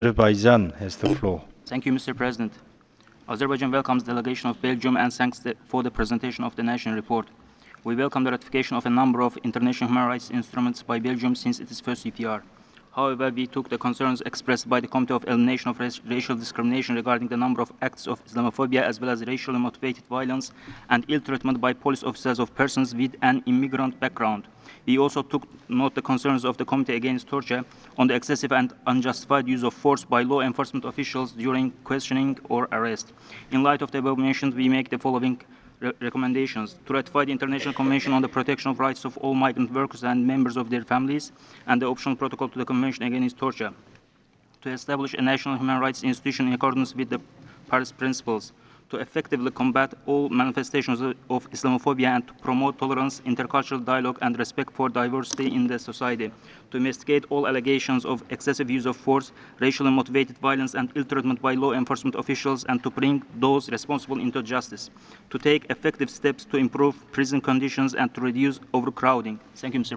Azerbaijan has the floor. Thank you, Mr. President. Azerbaijan welcomes the delegation of Belgium and thanks for the presentation of the national report. We welcome the ratification of a number of international human rights instruments by Belgium since it is first EPR. However, we took the concerns expressed by the Committee of Elimination of Racial Discrimination regarding the number of acts of Islamophobia as well as racially motivated violence and ill treatment by police officers of persons with an immigrant background. We also took note the concerns of the Committee Against Torture on the excessive and unjustified use of force by law enforcement officials during questioning or arrest. In light of the above mentioned, we make the following recommendations: to ratify the International Convention on the Protection of Rights of all Migrant Workers and members of their families and the optional protocol to the Convention Against Torture, to establish a national human rights institution in accordance with the Paris Principles, to effectively combat all manifestations of Islamophobia and to promote tolerance, intercultural dialogue, and respect for diversity in the society, to investigate all allegations of excessive use of force, racially motivated violence, and ill treatment by law enforcement officials, and to bring those responsible into justice, to take effective steps to improve prison conditions and to reduce overcrowding. Thank you, Mr.